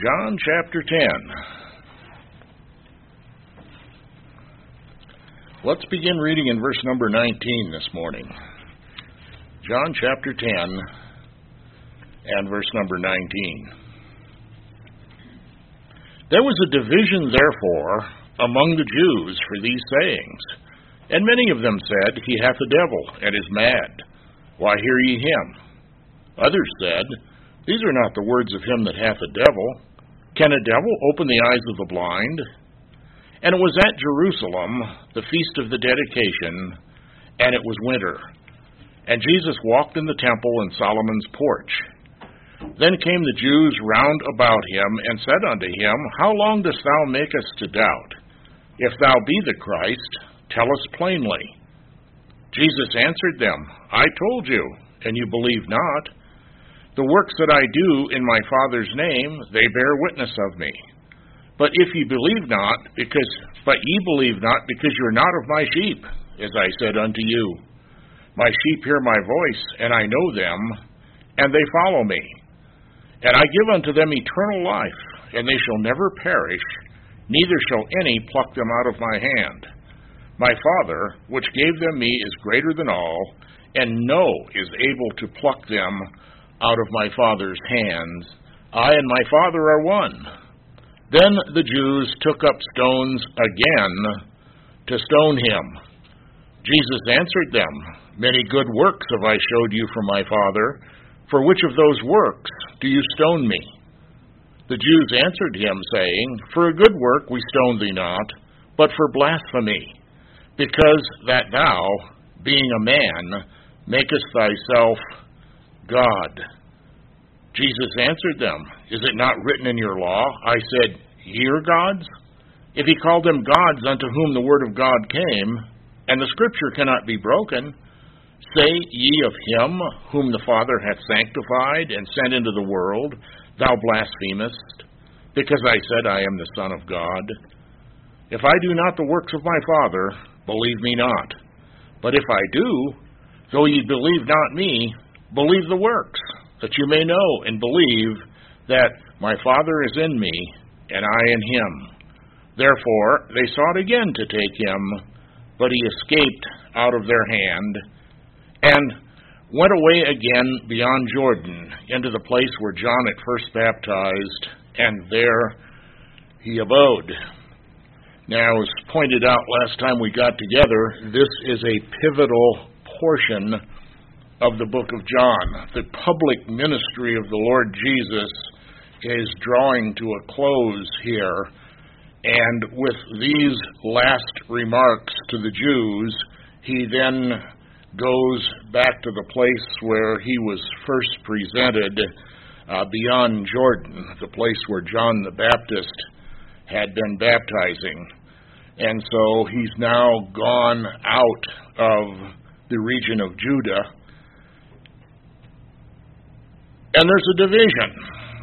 John chapter 10. Let's begin reading in verse number 19 this morning. John chapter 10 and verse number 19. There was a division, therefore, among the Jews for these sayings. And many of them said, He hath a devil, and is mad. Why hear ye him? Others said, These are not the words of him that hath a devil. Can a devil open the eyes of the blind? And it was at Jerusalem, the feast of the dedication, and it was winter. And Jesus walked in the temple in Solomon's porch. Then came the Jews round about him, and said unto him, How long dost thou make us to doubt? If thou be the Christ, tell us plainly. Jesus answered them, I told you, and you believe not. The works that I do in my Father's name, they bear witness of me. But ye believe not, because you are not of my sheep, as I said unto you. My sheep hear my voice, and I know them, and they follow me. And I give unto them eternal life, and they shall never perish, neither shall any pluck them out of my hand. My Father, which gave them me, is greater than all, and no is able to pluck them out of my Father's hands. I and my Father are one. Then the Jews took up stones again to stone him. Jesus answered them, Many good works have I showed you from my Father. For which of those works do you stone me? The Jews answered him, saying, For a good work we stone thee not, but for blasphemy, because that thou, being a man, makest thyself God. Jesus answered them, Is it not written in your law, I said, Ye are gods? If he called them gods unto whom the word of God came, and the scripture cannot be broken, say ye of him whom the Father hath sanctified and sent into the world, Thou blasphemest, because I said I am the Son of God. If I do not the works of my Father, believe me not. But if I do, though ye believe not me, believe the works, that you may know and believe that my Father is in me, and I in him. Therefore they sought again to take him, but he escaped out of their hand, and went away again beyond Jordan, into the place where John at first baptized, and there he abode. Now, as pointed out last time we got together, this is a pivotal portion of the book of John. The public ministry of the Lord Jesus is drawing to a close here, and with these last remarks to the Jews, he then goes back to the place where he was first presented beyond Jordan, the place where John the Baptist had been baptizing. And so he's now gone out of the region of Judah, and there's a division.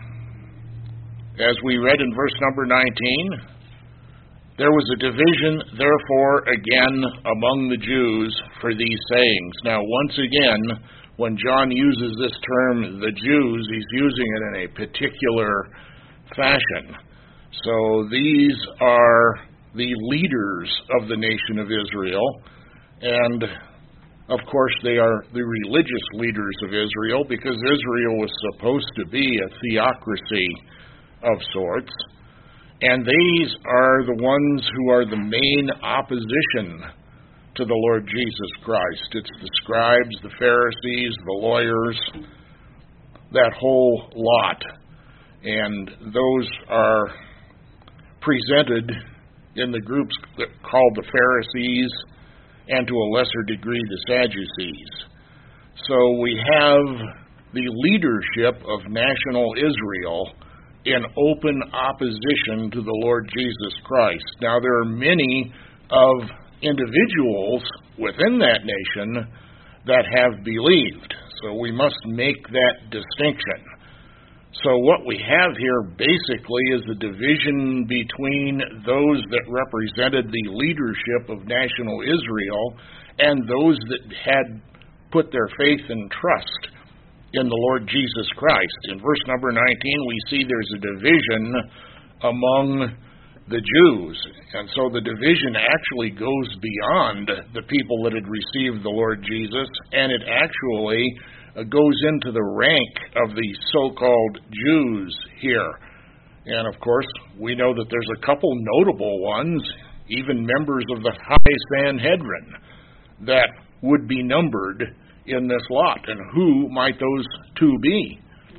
As we read in verse number 19, there was a division, therefore, again among the Jews for these sayings. Now, once again, when John uses this term, the Jews, he's using it in a particular fashion. So these are the leaders of the nation of Israel, and of course they are the religious leaders of Israel, because Israel was supposed to be a theocracy of sorts. And these are the ones who are the main opposition to the Lord Jesus Christ. It's the scribes, the Pharisees, the lawyers, that whole lot. And those are presented in the groups called the Pharisees, and to a lesser degree the Sadducees. So we have the leadership of national Israel in open opposition to the Lord Jesus Christ. Now, there are many of individuals within that nation that have believed, so we must make that distinction. So what we have here basically is a division between those that represented the leadership of national Israel and those that had put their faith and trust in the Lord Jesus Christ. In verse number 19, we see there's a division among the Jews. And so the division actually goes beyond the people that had received the Lord Jesus, and it actually goes into the rank of the so-called Jews here. And of course, we know that there's a couple notable ones, even members of the High Sanhedrin, that would be numbered in this lot. And who might those two be?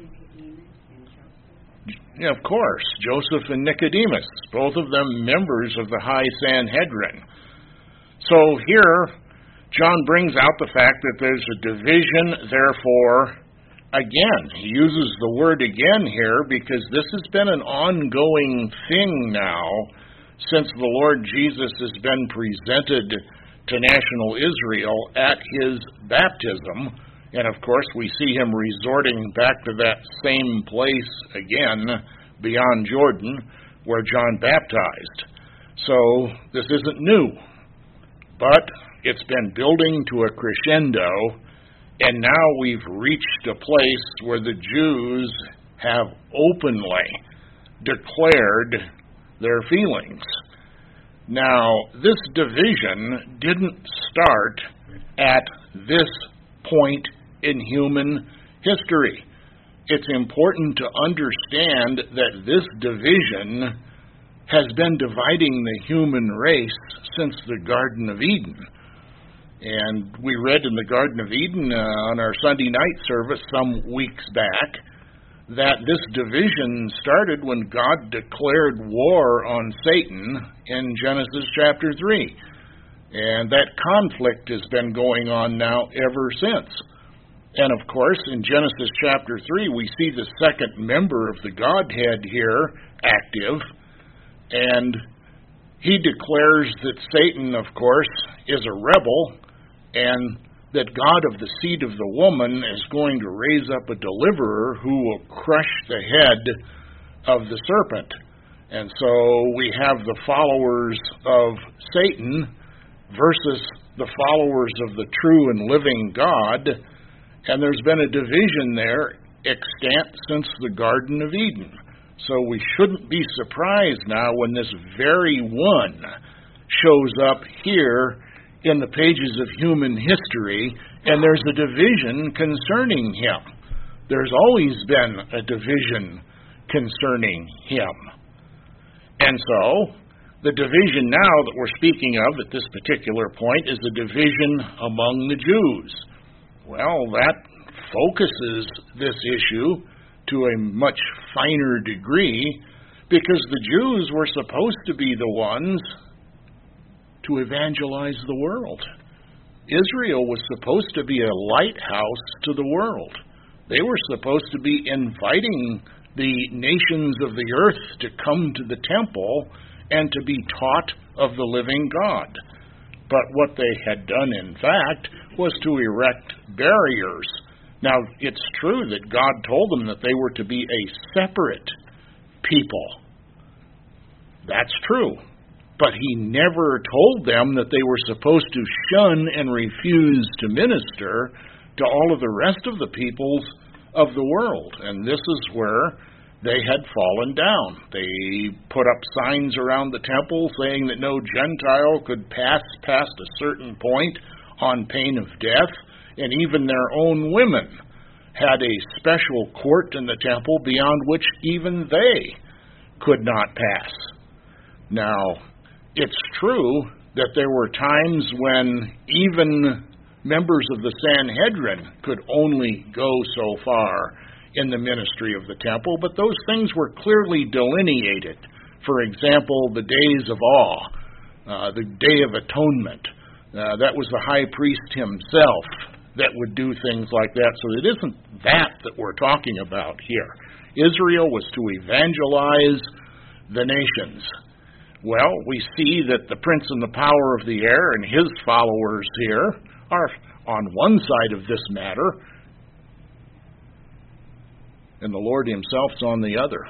Yeah, of course, Joseph and Nicodemus, both of them members of the High Sanhedrin. So here, John brings out the fact that there's a division, therefore, again. He uses the word again here because this has been an ongoing thing now since the Lord Jesus has been presented to national Israel at his baptism. And of course, we see him resorting back to that same place again beyond Jordan where John baptized. So this isn't new, but it's been building to a crescendo, and now we've reached a place where the Jews have openly declared their feelings. Now, this division didn't start at this point in human history. It's important to understand that this division has been dividing the human race since the Garden of Eden. And we read in the Garden of Eden on our Sunday night service some weeks back that this division started when God declared war on Satan in Genesis chapter 3. And that conflict has been going on now ever since. And of course, in Genesis chapter 3, we see the second member of the Godhead here active, and he declares that Satan, of course, is a rebel, and that God of the seed of the woman is going to raise up a deliverer who will crush the head of the serpent. And so we have the followers of Satan versus the followers of the true and living God, and there's been a division there extant since the Garden of Eden. So we shouldn't be surprised now when this very one shows up here in the pages of human history, and there's a division concerning him. There's always been a division concerning him. And so, the division now that we're speaking of at this particular point is the division among the Jews. Well, that focuses this issue to a much finer degree because the Jews were supposed to be the ones to evangelize the world. Israel was supposed to be a lighthouse to the world. They were supposed to be inviting the nations of the earth to come to the temple and to be taught of the living God. But what they had done, in fact, was to erect barriers. Now, it's true that God told them that they were to be a separate people. That's true. But he never told them that they were supposed to shun and refuse to minister to all of the rest of the peoples of the world. And this is where they had fallen down. They put up signs around the temple saying that no Gentile could pass past a certain point on pain of death, and even their own women had a special court in the temple beyond which even they could not pass. Now, it's true that there were times when even members of the Sanhedrin could only go so far in the ministry of the temple, but those things were clearly delineated. For example, the days of awe, the Day of Atonement. That was the high priest himself that would do things like that. So it isn't that we're talking about here. Israel was to evangelize the nations. Well, we see that the prince and the power of the air and his followers here are on one side of this matter, and the Lord himself's on the other.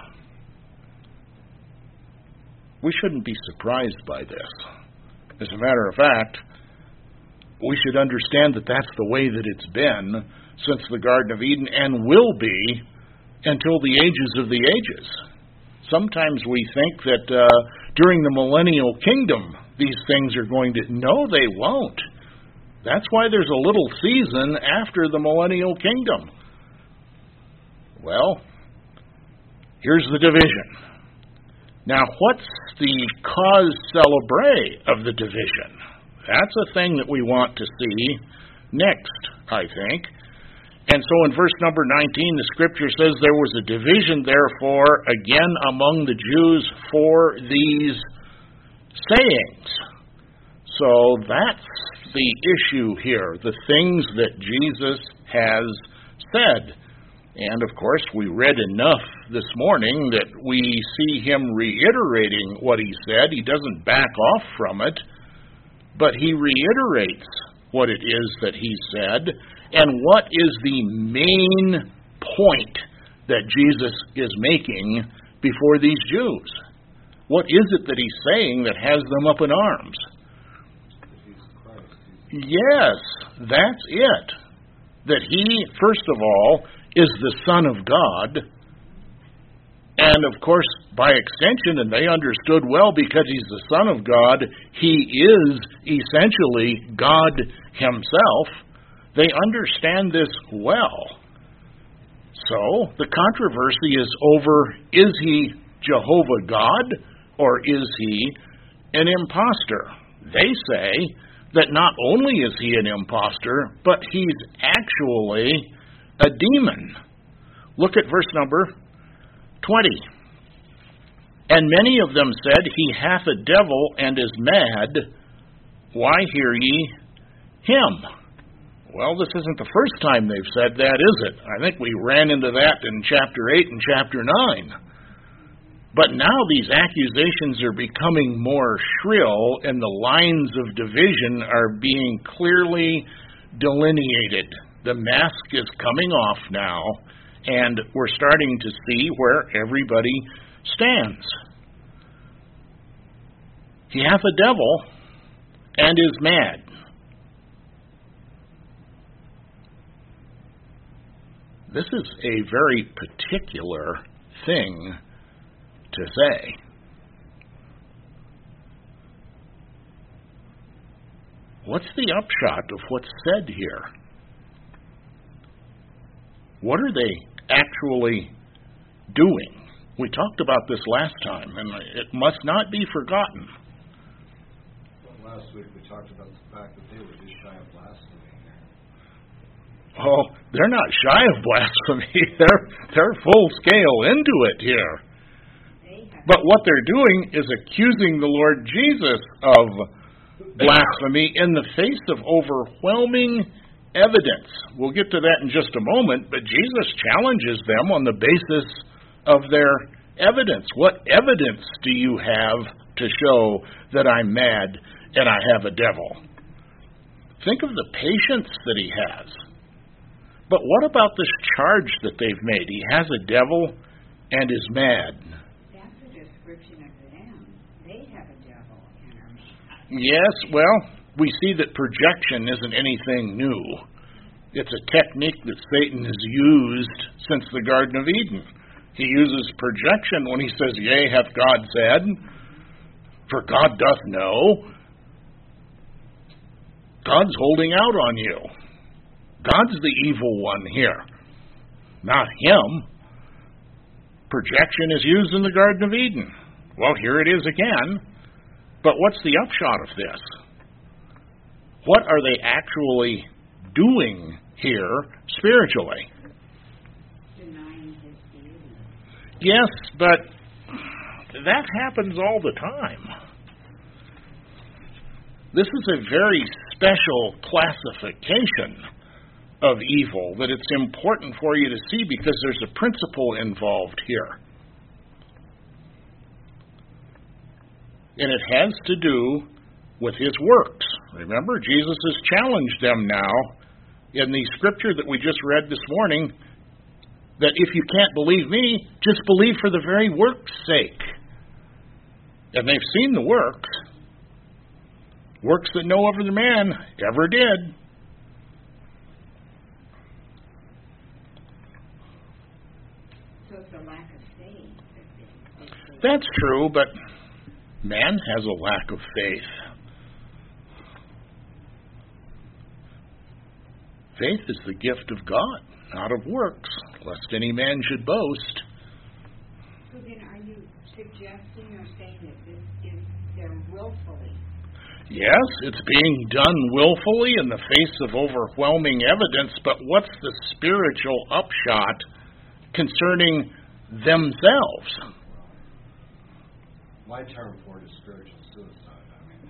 We shouldn't be surprised by this. As a matter of fact, we should understand that that's the way that it's been since the Garden of Eden and will be until the ages of the ages. Sometimes we think that during the millennial kingdom these things are going to... No, they won't. That's why there's a little season after the millennial kingdom. Well, here's the division. Now, what's the cause célèbre of the division? That's a thing that we want to see next, I think. And so in verse number 19, the Scripture says, there was a division, therefore, again among the Jews for these sayings. So that's the issue here, the things that Jesus has said. And, of course, we read enough this morning that we see him reiterating what he said. He doesn't back off from it, but he reiterates what it is that he said and what is the main point that Jesus is making before these Jews. What is it that he's saying that has them up in arms? Yes, that's it. That he, first of all, is the Son of God, and of course, by extension, and they understood well because he's the Son of God, he is essentially God himself. They understand this well. So, the controversy is over, is he Jehovah God, or is he an impostor? They say that not only is he an impostor, but he's actually a demon. Look at verse number 20. And many of them said, he hath a devil and is mad. Why hear ye him? Well, this isn't the first time they've said that, is it? I think we ran into that in chapter 8 and chapter 9. But now these accusations are becoming more shrill, and the lines of division are being clearly delineated. The mask is coming off now, and we're starting to see where everybody stands. He hath a devil and is mad. This is a very particular thing to say. What's the upshot of what's said here? What are they actually doing? We talked about this last time, and it must not be forgotten. Well, last week we talked about the fact that they were just shy of blasphemy. Oh, they're not shy of blasphemy. They're full scale into it here. But what they're doing is accusing the Lord Jesus of blasphemy in the face of overwhelming evidence. We'll get to that in just a moment, but Jesus challenges them on the basis of their evidence. What evidence do you have to show that I'm mad and I have a devil? Think of the patience that he has. But what about this charge that they've made? He has a devil and is mad. That's a description of them. They have a devil and are mad. Yes, well, we see that projection isn't anything new. It's a technique that Satan has used since the Garden of Eden. He uses projection when he says, yea, hath God said, for God doth know. God's holding out on you. God's the evil one here, not him. Projection is used in the Garden of Eden. Well, here it is again. But what's the upshot of this? What are they actually doing here spiritually? Denying his deity. Yes, but that happens all the time. This is a very special classification of evil that it's important for you to see because there's a principle involved here. And it has to do with his works. Remember, Jesus has challenged them now in the scripture that we just read this morning that if you can't believe me, just believe for the very work's sake. And they've seen the works that no other man ever did. shows the lack of faith. That's true, but man has a lack of faith. Faith is the gift of God, not of works, lest any man should boast. So then are you suggesting or saying that this is there willfully? Yes, it's being done willfully in the face of overwhelming evidence, but what's the spiritual upshot concerning themselves? My term for it is spiritual suicide.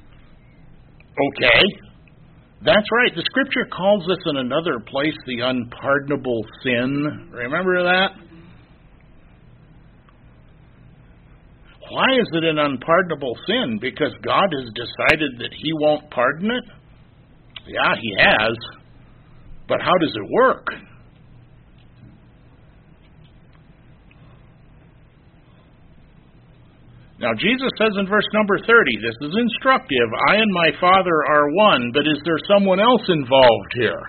Okay, that's right. The Scripture calls this in another place the unpardonable sin. Remember that? Why is it an unpardonable sin? Because God has decided that He won't pardon it? Yeah, He has. But how does it work? Now, Jesus says in verse number 30, this is instructive, I and my Father are one, but is there someone else involved here?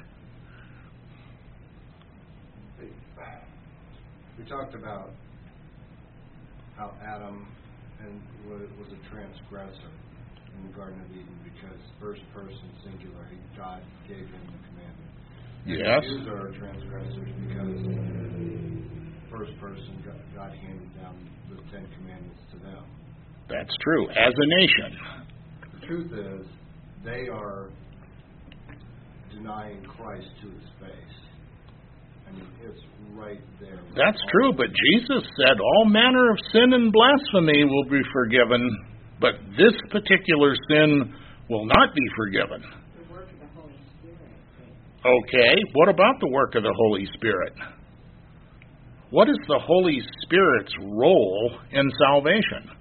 We talked about how Adam was a transgressor in the Garden of Eden because first person singular, God gave him the commandment. Yes. And Jews are transgressors because first person God handed down the Ten Commandments to them. That's true, as a nation. The truth is, they are denying Christ to his face. I mean, it's right there. That's true, but Jesus said all manner of sin and blasphemy will be forgiven, but this particular sin will not be forgiven. The work of the Holy Spirit. Okay, what about the work of the Holy Spirit? What is the Holy Spirit's role in salvation?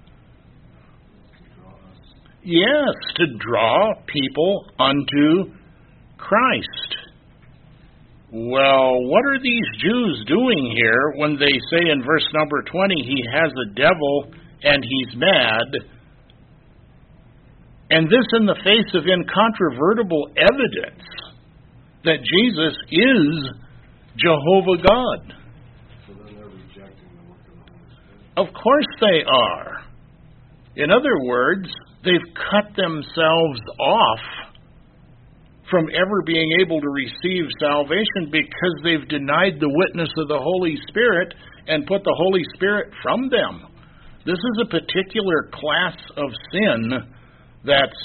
Yes, to draw people unto Christ. Well, what are these Jews doing here when they say in verse number 20, he has a devil and he's mad? And this in the face of incontrovertible evidence that Jesus is Jehovah God. So then they're rejecting the work of the Holy Spirit. Of course they are. In other words, they've cut themselves off from ever being able to receive salvation because they've denied the witness of the Holy Spirit and put the Holy Spirit from them. This is a particular class of sin that's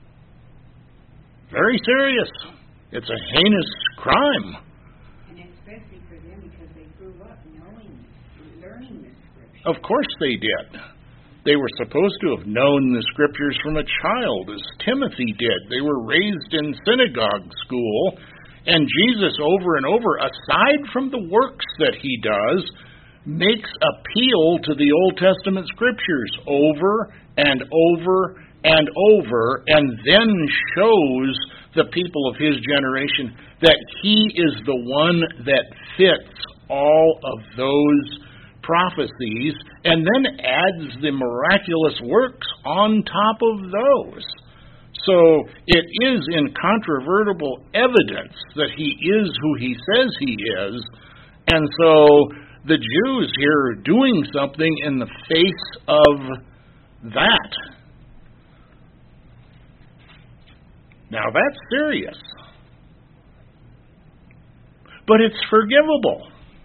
very serious. It's a heinous crime. And especially for them because they grew up learning the Scripture. Of course they did. They were supposed to have known the Scriptures from a child, as Timothy did. They were raised in synagogue school, and Jesus over and over, aside from the works that he does, makes appeal to the Old Testament Scriptures over and over and over, and then shows the people of his generation that he is the one that fits all of those prophecies, and then adds the miraculous works on top of those. So it is incontrovertible evidence that he is who he says he is, and so the Jews here are doing something in the face of that. Now that's serious. But it's forgivable.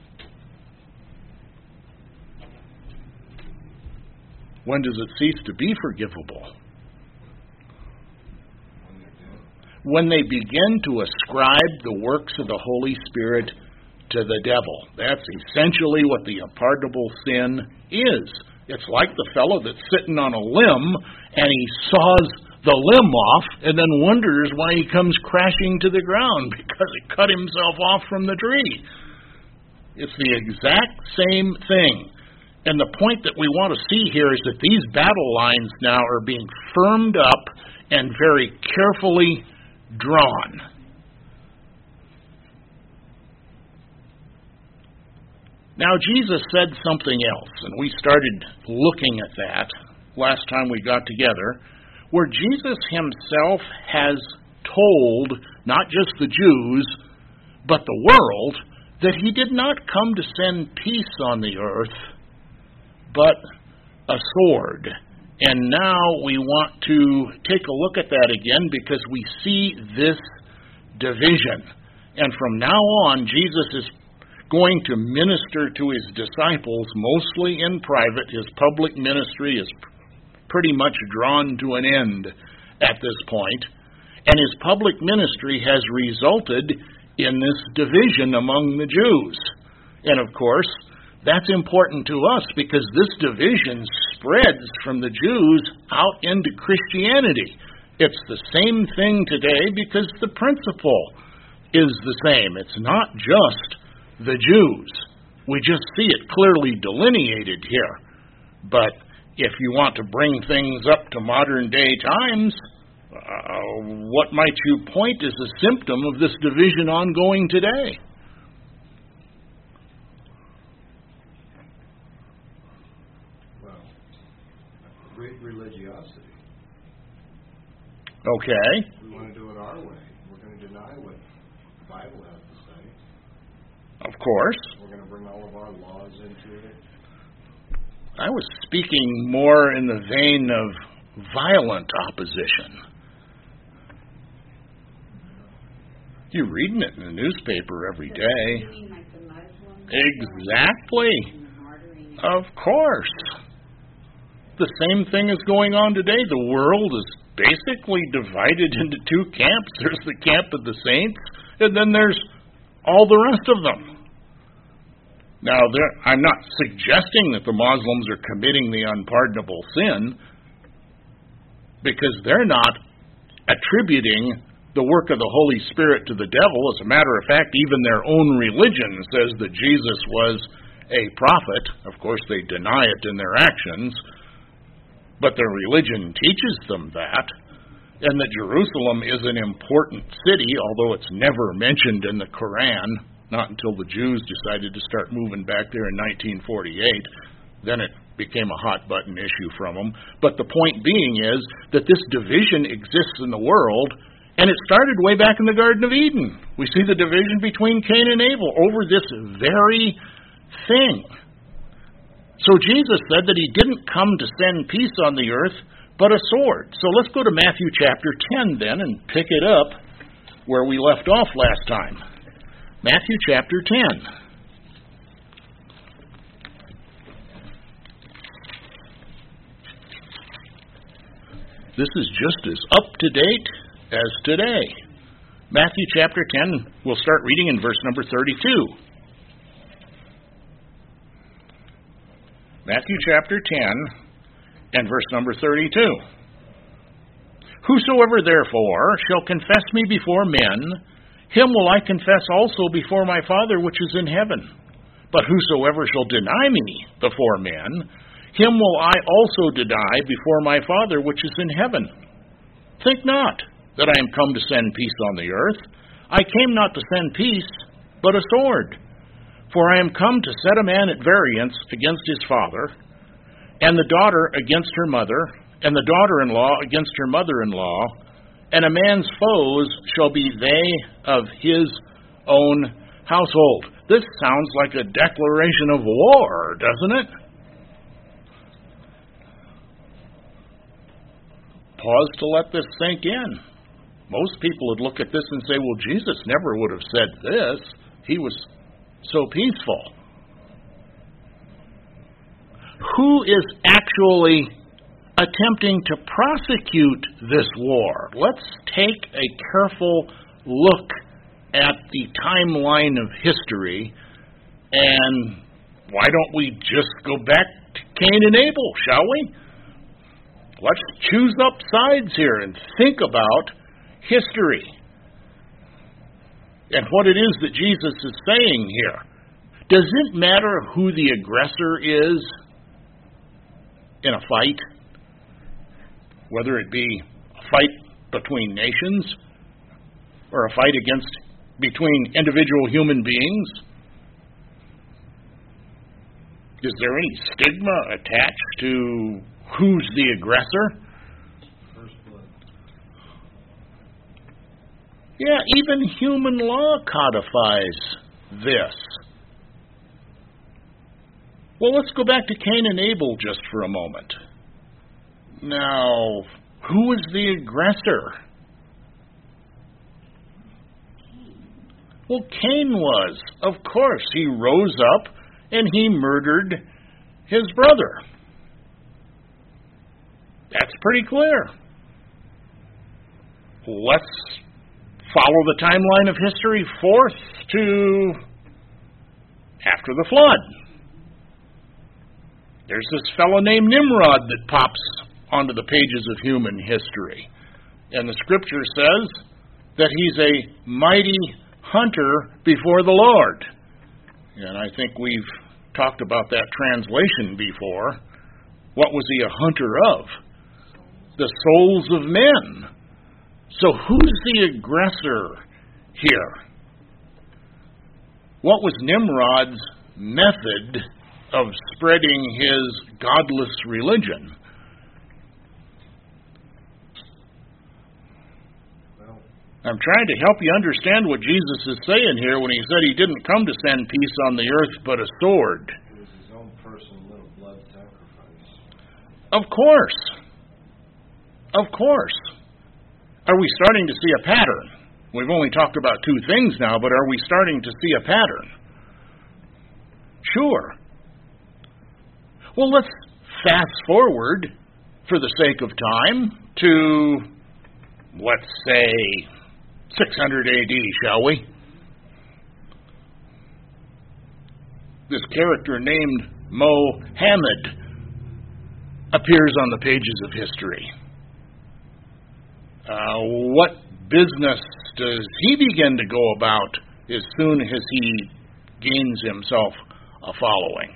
When does it cease to be forgivable? When they begin to ascribe the works of the Holy Spirit to the devil. That's essentially what the unpardonable sin is. It's like the fellow that's sitting on a limb and he saws the limb off and then wonders why he comes crashing to the ground because he cut himself off from the tree. It's the exact same thing. And the point that we want to see here is that these battle lines now are being firmed up and very carefully drawn. Now, Jesus said something else, and we started looking at that last time we got together, where Jesus himself has told not just the Jews, but the world, that he did not come to send peace on the earth, but a sword. And now we want to take a look at that again because we see this division. And from now on, Jesus is going to minister to his disciples mostly in private. His public ministry is pretty much drawn to an end at this point. And his public ministry has resulted in this division among the Jews. And of course, that's important to us because this division spreads from the Jews out into Christianity. It's the same thing today because the principle is the same. It's not just the Jews. We just see it clearly delineated here. But if you want to bring things up to modern day times, what might you point as a symptom of this division ongoing today? Well, religiosity. Okay. We want to do it our way. We're going to deny what the Bible has to say. Of course. We're going to bring all of our laws into it. I was speaking more in the vein of violent opposition. You're reading it in the newspaper every day. You mean like the Muslims? Exactly. Martyring? Of course. The same thing is going on today. The world is basically divided into two camps. There's the camp of the saints, and then there's all the rest of them. Now, I'm not suggesting that the Muslims are committing the unpardonable sin, because they're not attributing the work of the Holy Spirit to the devil. As a matter of fact, even their own religion says that Jesus was a prophet. Of course, they deny it in their actions, but their religion teaches them that, and that Jerusalem is an important city, although it's never mentioned in the Quran, not until the Jews decided to start moving back there in 1948. Then it became a hot-button issue from them. But the point being is that this division exists in the world, and it started way back in the Garden of Eden. We see the division between Cain and Abel over this very thing. So Jesus said that he didn't come to send peace on the earth, but a sword. So let's go to Matthew chapter 10 then and pick it up where we left off last time. Matthew chapter 10. This is just as up to date as today. Matthew chapter 10, we'll start reading in verse number 32. Matthew chapter 10 and verse number 32. Whosoever therefore shall confess me before men, him will I confess also before my Father which is in heaven. But whosoever shall deny me before men, him will I also deny before my Father which is in heaven. Think not that I am come to send peace on the earth. I came not to send peace, but a sword. For I am come to set a man at variance against his father, and the daughter against her mother, and the daughter-in-law against her mother-in-law, and a man's foes shall be they of his own household. This sounds like a declaration of war, doesn't it? Pause to let this sink in. Most people would look at this and say, well, Jesus never would have said this. He was so peaceful. Who is actually attempting to prosecute this war? Let's take a careful look at the timeline of history, and why don't we just go back to Cain and Abel, shall we? Let's choose up sides here and think about history and what it is that Jesus is saying here. Does it matter who the aggressor is in a fight? Whether it be a fight between nations or a fight between individual human beings? Is there any stigma attached to who's the aggressor? First blood. Yeah, even human law codifies this. Well, let's go back to Cain and Abel just for a moment. Now, who was the aggressor? Well, Cain was. Of course, he rose up and he murdered his brother. That's pretty clear. Let's follow the timeline of history forth to after the flood. There's this fellow named Nimrod that pops onto the pages of human history. And the scripture says that he's a mighty hunter before the Lord. And I think we've talked about that translation before. What was he a hunter of? The souls of men. So who's the aggressor here? What was Nimrod's method of spreading his godless religion? I'm trying to help you understand what Jesus is saying here when he said he didn't come to send peace on the earth but a sword. It was his own personal little blood sacrifice. Of course. Of course. Are we starting to see a pattern? We've only talked about two things now, but are we starting to see a pattern? Sure. Well, let's fast forward, for the sake of time, to, let's say, 600 AD, shall we? This character named Mohammed appears on the pages of history. What business does he begin to go about as soon as he gains himself a following?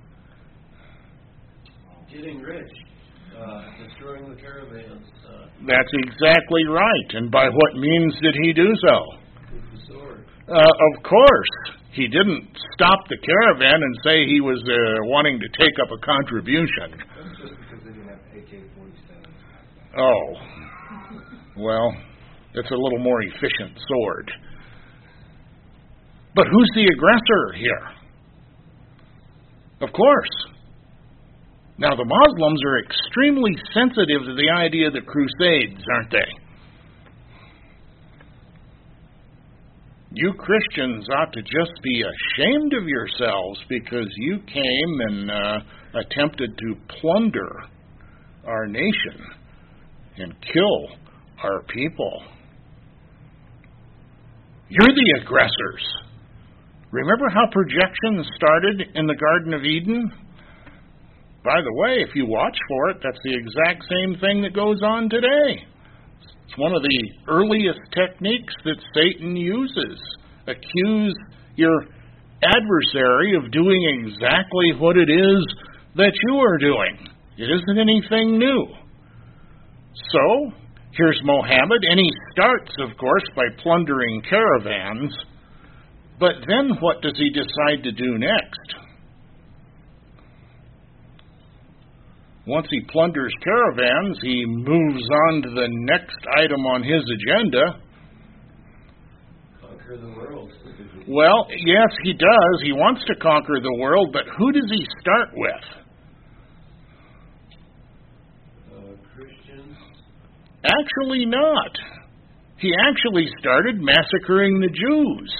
Getting rich, destroying the caravans. That's exactly right. And by what means did he do so? With the sword. Of course. He didn't stop the caravan and say he was wanting to take up a contribution. That's just because they didn't have AK-47. Oh. Well, it's a little more efficient sword. But who's the aggressor here? Of course. Now, the Muslims are extremely sensitive to the idea of the Crusades, aren't they? You Christians ought to just be ashamed of yourselves because you came and attempted to plunder our nation and kill our people. You're the aggressors. Remember how projections started in the Garden of Eden? By the way, if you watch for it, that's the exact same thing that goes on today. It's one of the earliest techniques that Satan uses. Accuse your adversary of doing exactly what it is that you are doing. It isn't anything new. So, here's Mohammed, and he starts, of course, by plundering caravans. But then what does he decide to do next? Once he plunders caravans, he moves on to the next item on his agenda. Conquer the world. Well, yes, he does. He wants to conquer the world, but who does he start with? Christians? Actually not. He actually started massacring the Jews.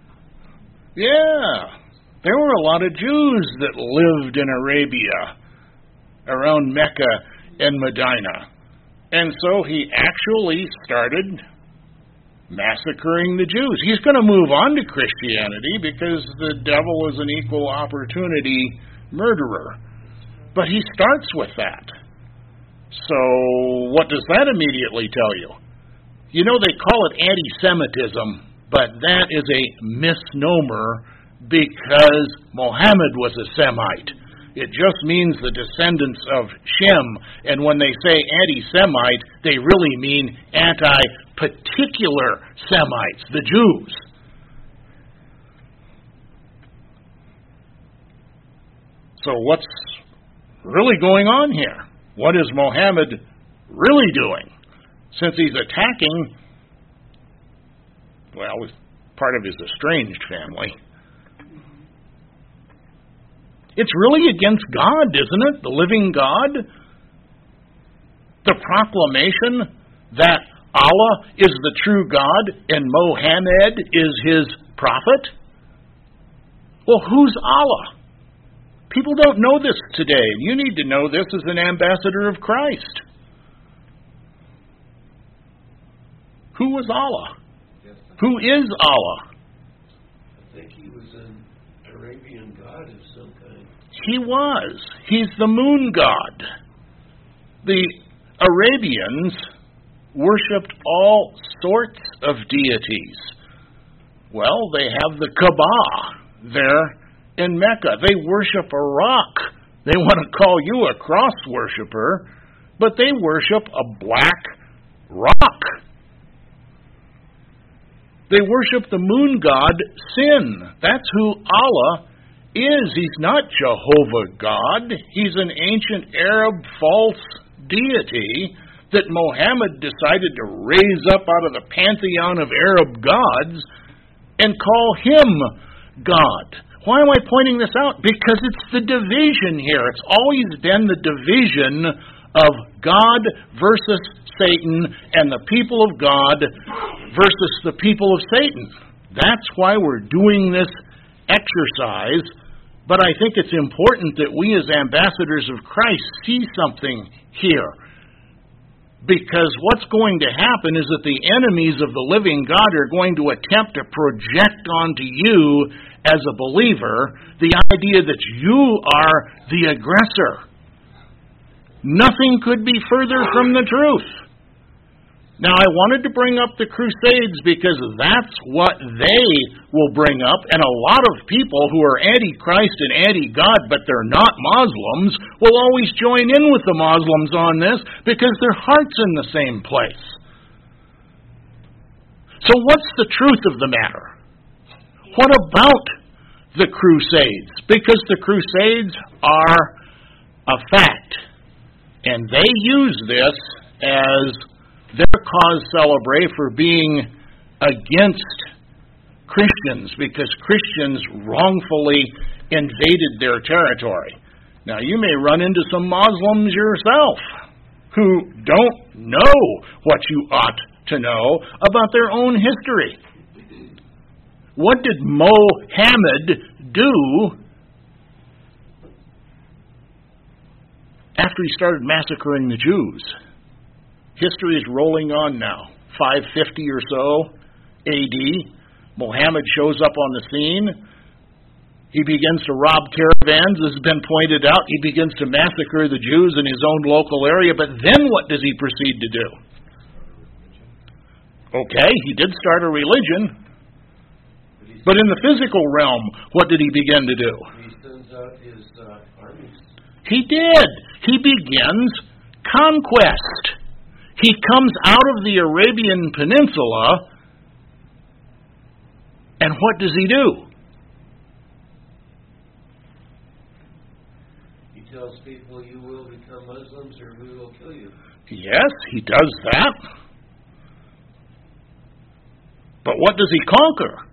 Yeah, there were a lot of Jews that lived in Arabia, around Mecca and Medina. And so he actually started massacring the Jews. He's going to move on to Christianity because the devil is an equal opportunity murderer. But he starts with that. So what does that immediately tell you? You know, they call it anti-Semitism, but that is a misnomer because Mohammed was a Semite. It just means the descendants of Shem. And when they say anti-Semite, they really mean anti-particular Semites, the Jews. So what's really going on here? What is Mohammed really doing? Since he's attacking, well, part of his estranged family, It's really against God, isn't it? The living God? The proclamation that Allah is the true God and Mohammed is his prophet? Well, who's Allah? People don't know this today, and you need to know this as an ambassador of Christ. Who was Allah? Who is Allah? I think he was an Arabian god of some kind. He was. He's the moon god. The Arabians worshipped all sorts of deities. Well, they have the Kaaba there in Mecca. They worship a rock. They want to call you a cross worshiper, but they worship a black rock. They worship the moon god Sin. That's who Allah is. He's not Jehovah God. He's an ancient Arab false deity that Mohammed decided to raise up out of the pantheon of Arab gods and call him God. Why am I pointing this out? Because it's the division here. It's always been the division of God versus Satan and the people of God versus the people of Satan. That's why we're doing this exercise. But I think it's important that we as ambassadors of Christ see something here. Because what's going to happen is that the enemies of the living God are going to attempt to project onto you as a believer the idea that you are the aggressor. Nothing could be further from the truth. Now, I wanted to bring up the Crusades because that's what they will bring up, and a lot of people who are anti-Christ and anti-God, but they're not Muslims, will always join in with the Muslims on this because their heart's in the same place. So what's the truth of the matter? What about the Crusades? Because the Crusades are a fact, and they use this as their cause célèbre for being against Christians because Christians wrongfully invaded their territory. Now, you may run into some Muslims yourself who don't know what you ought to know about their own history. What did Mohammed do after he started massacring the Jews? History is rolling on now. 550 or so AD, Mohammed shows up on the scene. He begins to rob caravans, as has been pointed out. He begins to massacre the Jews in his own local area. But then what does he proceed to do? Okay, he did start a religion. But in the physical realm, what did he begin to do? He sends out his armies. He did. He begins conquest. He comes out of the Arabian Peninsula, and what does he do? He tells people, you will become Muslims or we will kill you. Yes, he does that. But what does he conquer?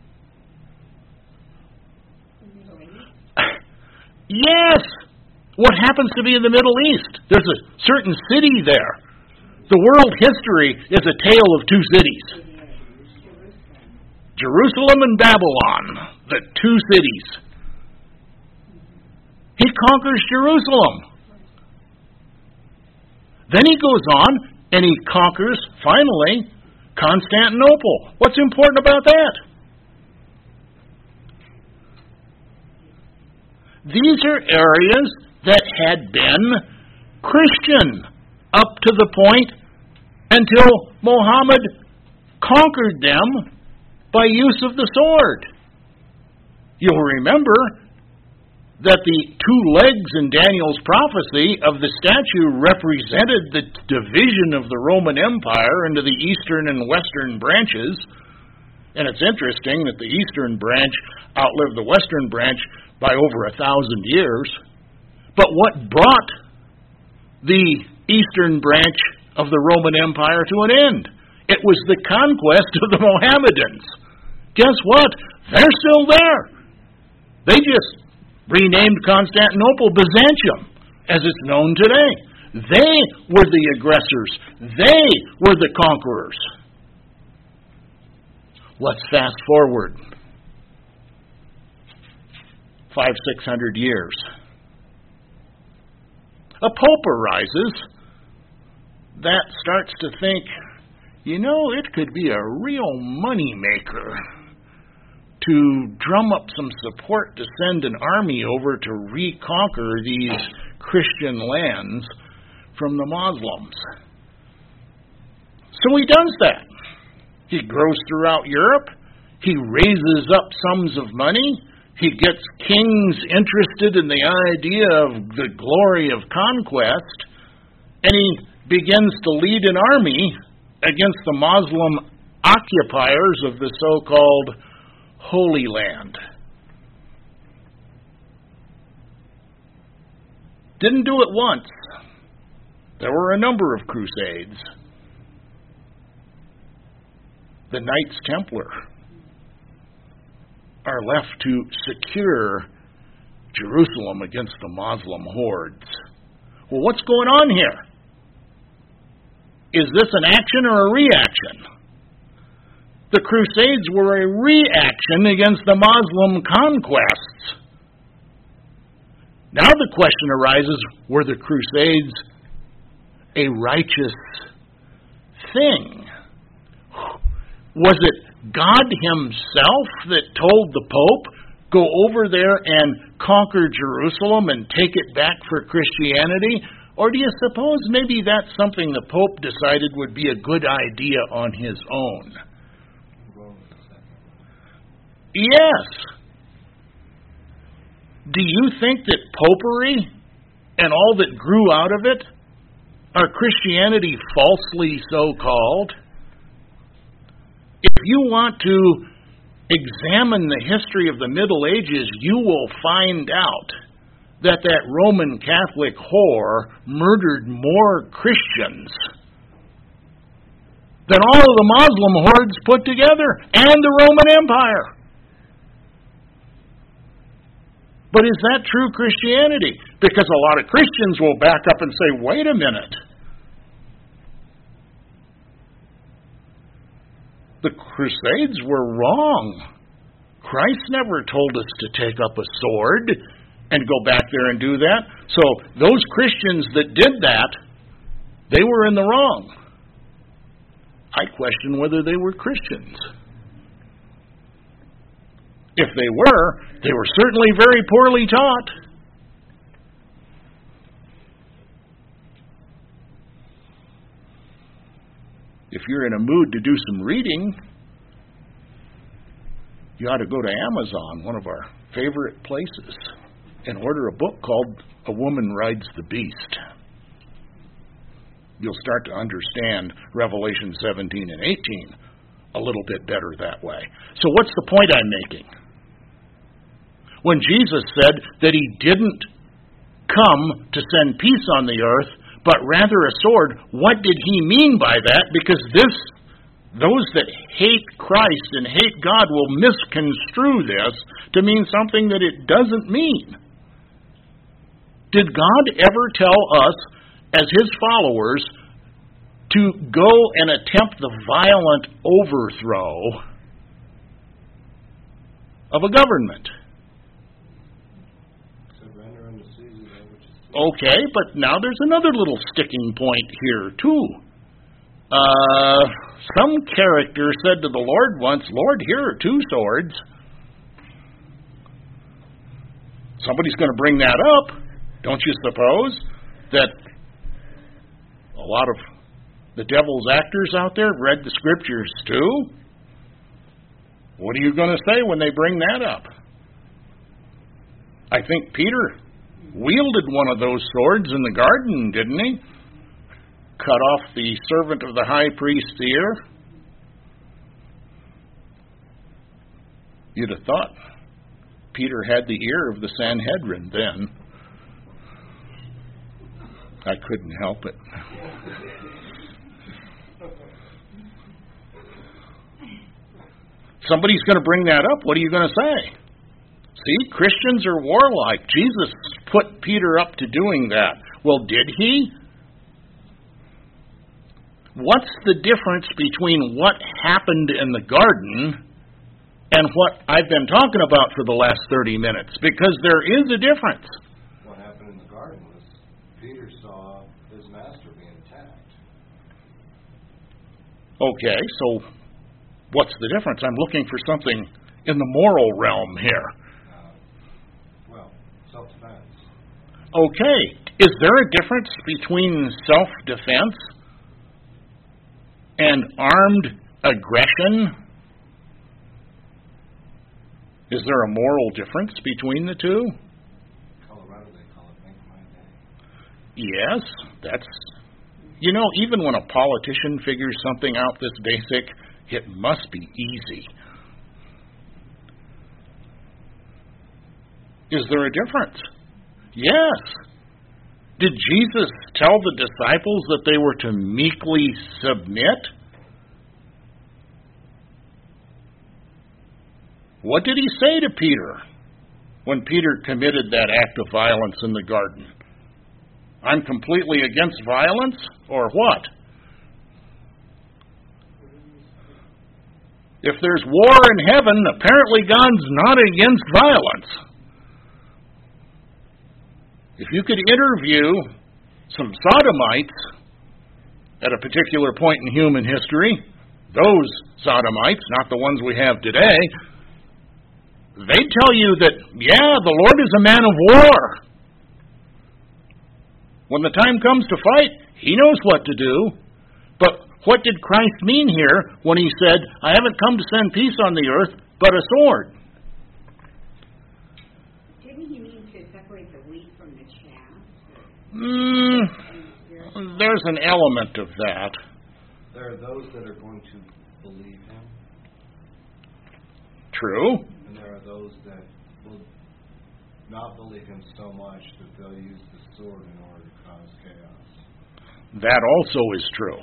Yes! What happens to be in the Middle East? There's a certain city there. The world history is a tale of two cities. Jerusalem and Babylon, the two cities. He conquers Jerusalem. Then he goes on and he conquers, finally, Constantinople. What's important about that? These are areas that had been Christian up to the point until Muhammad conquered them by use of the sword. You'll remember that the two legs in Daniel's prophecy of the statue represented the division of the Roman Empire into the eastern and western branches. And it's interesting that the eastern branch outlived the western branch by over 1,000 years. But what brought the eastern branch of the Roman Empire to an end? It was the conquest of the Mohammedans. Guess what? They're still there. They just renamed Constantinople Byzantium, as it's known today. They were the aggressors. They were the conquerors. Let's fast forward 500-600 years. A pope arises that starts to think, it could be a real money maker to drum up some support to send an army over to reconquer these Christian lands from the Muslims. So he does that. He goes throughout Europe. He raises up sums of money. He gets kings interested in the idea of the glory of conquest. And he begins to lead an army against the Muslim occupiers of the so-called Holy Land. Didn't do it once. There were a number of crusades. The Knights Templar are left to secure Jerusalem against the Muslim hordes. Well, what's going on here? Is this an action or a reaction? The Crusades were a reaction against the Muslim conquests. Now the question arises, were the Crusades a righteous thing? Was it God himself that told the Pope, go over there and conquer Jerusalem and take it back for Christianity? Or do you suppose maybe that's something the Pope decided would be a good idea on his own? Yes. Do you think that popery and all that grew out of it are Christianity falsely so-called? If you want to examine the history of the Middle Ages, you will find out that Roman Catholic whore murdered more Christians than all of the Muslim hordes put together, and the Roman Empire. But is that true Christianity? Because a lot of Christians will back up and say, wait a minute. The Crusades were wrong. Christ never told us to take up a sword and go back there and do that. So those Christians that did that, they were in the wrong. I question whether they were Christians. If they were certainly very poorly taught. If you're in a mood to do some reading, you ought to go to Amazon, one of our favorite places, and order a book called A Woman Rides the Beast. You'll start to understand Revelation 17 and 18 a little bit better that way. So what's the point I'm making? When Jesus said that he didn't come to send peace on the earth, but rather a sword, what did he mean by that? Because those that hate Christ and hate God will misconstrue this to mean something that it doesn't mean. Did God ever tell us, as his followers, to go and attempt the violent overthrow of a government? Okay, but now there's another little sticking point here, too. Some character said to the Lord once, Lord, here are 2 swords. Somebody's going to bring that up. Don't you suppose that a lot of the devil's actors out there have read the scriptures, too? What are you going to say when they bring that up? I think Peter wielded one of those swords in the garden, didn't he? Cut off the servant of the high priest's ear. You'd have thought Peter had the ear of the Sanhedrin then. I couldn't help it. Somebody's going to bring that up. What are you going to say? See, Christians are warlike. Jesus put Peter up to doing that. Well, did he? What's the difference between what happened in the garden and what I've been talking about for the last 30 minutes? Because there is a difference. What happened in the garden was Peter saw his master being attacked. Okay, so what's the difference? I'm looking for something in the moral realm here. Well, self-defense. Okay, is there a difference between self-defense and armed aggression? Is there a moral difference between the two? Colorado, they call it Make My Day. Yes, that's... even when a politician figures something out this basic, it must be easy. Is there a difference? Yes. Did Jesus tell the disciples that they were to meekly submit? What did he say to Peter when Peter committed that act of violence in the garden? I'm completely against violence, or what? If there's war in heaven, apparently God's not against violence. If you could interview some sodomites at a particular point in human history, those sodomites, not the ones we have today, they'd tell you that, the Lord is a man of war. When the time comes to fight, he knows what to do. But what did Christ mean here when he said, I haven't come to send peace on the earth, but a sword? Didn't he mean to separate the wheat from the chaff? There's an element of that. There are those that are going to believe him. True. And there are those that will not believe him so much that they'll use the sword in order to cause chaos. That also is true.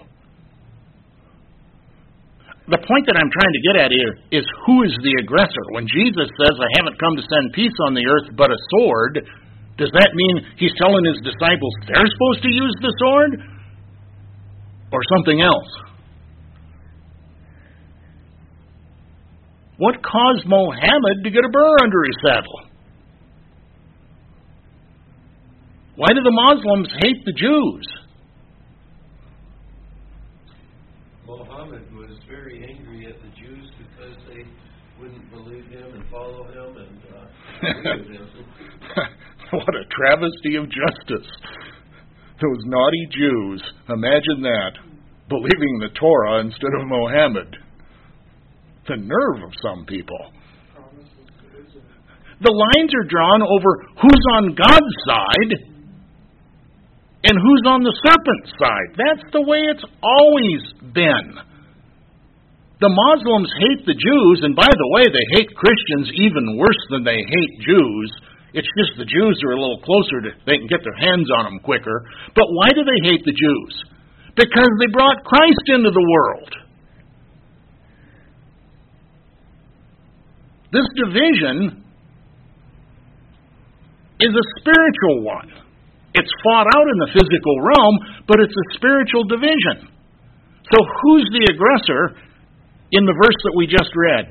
The point that I'm trying to get at here is who is the aggressor? When Jesus says, I haven't come to send peace on the earth but a sword, does that mean he's telling his disciples they're supposed to use the sword? Or something else? What caused Mohammed to get a burr under his saddle? Why do the Muslims hate the Jews? Muhammad was very angry at the Jews because they wouldn't believe him and follow him and agree with him. What a travesty of justice. Those naughty Jews, imagine that, believing the Torah instead of Mohammed. The nerve of some people. The lines are drawn over who's on God's side and who's on the serpent's side. That's the way it's always been. The Muslims hate the Jews, and by the way, they hate Christians even worse than they hate Jews. It's just the Jews are a little closer they can get their hands on them quicker. But why do they hate the Jews? Because they brought Christ into the world. This division is a spiritual one. It's fought out in the physical realm, but it's a spiritual division. So who's the aggressor in the verse that we just read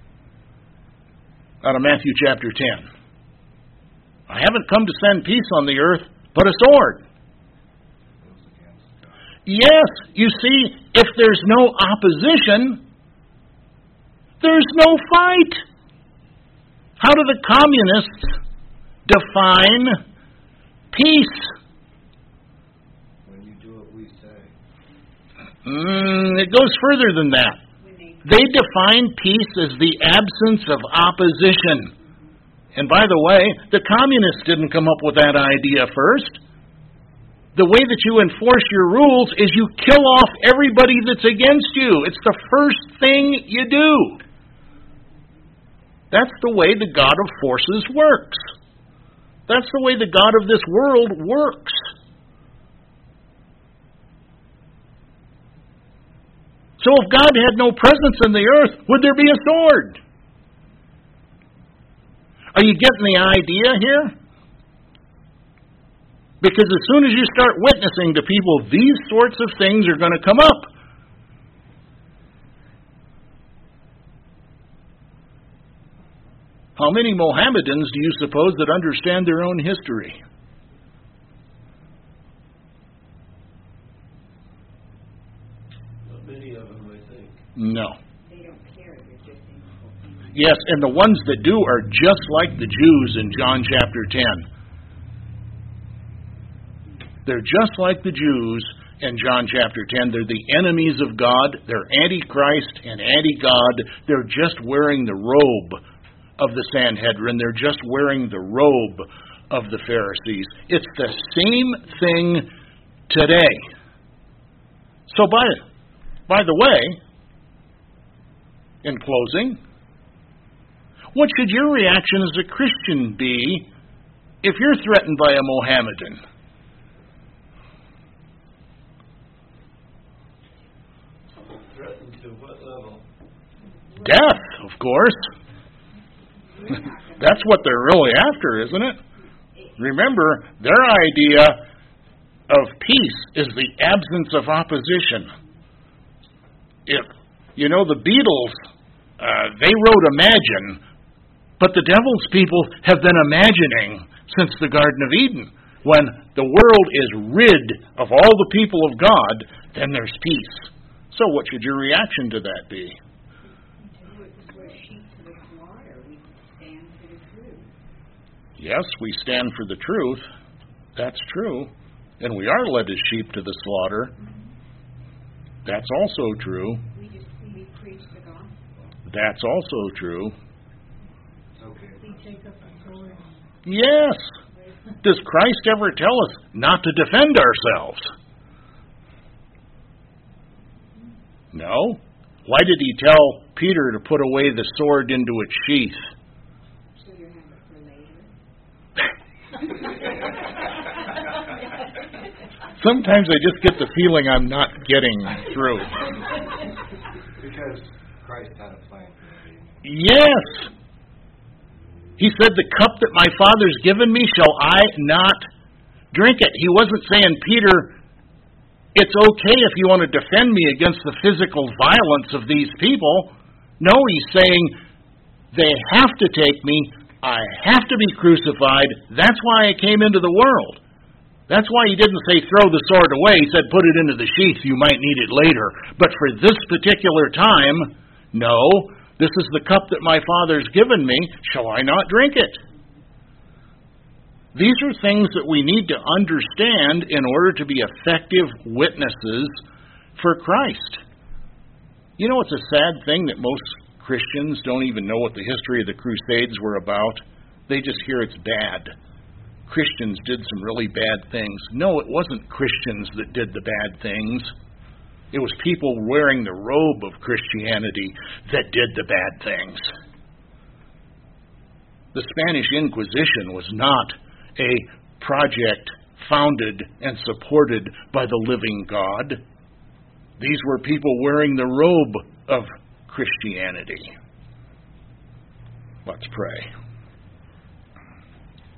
out of Matthew chapter 10? I haven't come to send peace on the earth, but a sword. Yes, you see, if there's no opposition, there's no fight. How do the communists define peace? When you do what we say. It goes further than that. They define peace as the absence of opposition. And by the way, the communists didn't come up with that idea first. The way that you enforce your rules is you kill off everybody that's against you. It's the first thing you do. That's the way the God of forces works. That's the way the God of this world works. So if God had no presence in the earth, would there be a sword? Are you getting the idea here? Because as soon as you start witnessing to people, these sorts of things are going to come up. How many Mohammedans do you suppose that understand their own history? Not many of them, I think. No. They don't care. They're just in. Yes, and the ones that do are just like the Jews in John chapter 10. They're just like the Jews in John chapter 10. They're the enemies of God. They're anti-Christ and anti-God. They're just wearing the robe of the Sanhedrin. They're just wearing the robe of the Pharisees. It's the same thing today. So by the way, in closing, what should your reaction as a Christian be if you're threatened by a Mohammedan? Threatened to what level? Death, of course. That's what they're really after, isn't it? Remember, their idea of peace is the absence of opposition. The Beatles, they wrote Imagine, but the devil's people have been imagining since the Garden of Eden. When the world is rid of all the people of God, then there's peace. So what should your reaction to that be? We're sheep to the slaughter. We stand for the truth. Yes, we stand for the truth. That's true. And we are led as sheep to the slaughter. That's also true. We preach the gospel. That's also true. Okay. We take up the sword. Yes. Does Christ ever tell us not to defend ourselves? No. Why did he tell Peter to put away the sword into its sheath? So you have it for later. Sometimes I just get the feeling I'm not getting through. Because Christ had a plan for me. Yes. He said, the cup that my Father's given me, shall I not drink it? He wasn't saying, Peter, it's okay if you want to defend me against the physical violence of these people. No, he's saying, they have to take me. I have to be crucified. That's why I came into the world. That's why he didn't say throw the sword away. He said put it into the sheath. You might need it later. But for this particular time, no. This is the cup that my Father's given me. Shall I not drink it? These are things that we need to understand in order to be effective witnesses for Christ. You know, it's a sad thing that most Christians don't even know what the history of the Crusades were about. They just hear it's bad. Christians did some really bad things. No, it wasn't Christians that did the bad things. It was people wearing the robe of Christianity that did the bad things. The Spanish Inquisition was not a project founded and supported by the living God. These were people wearing the robe of Christianity. Let's pray.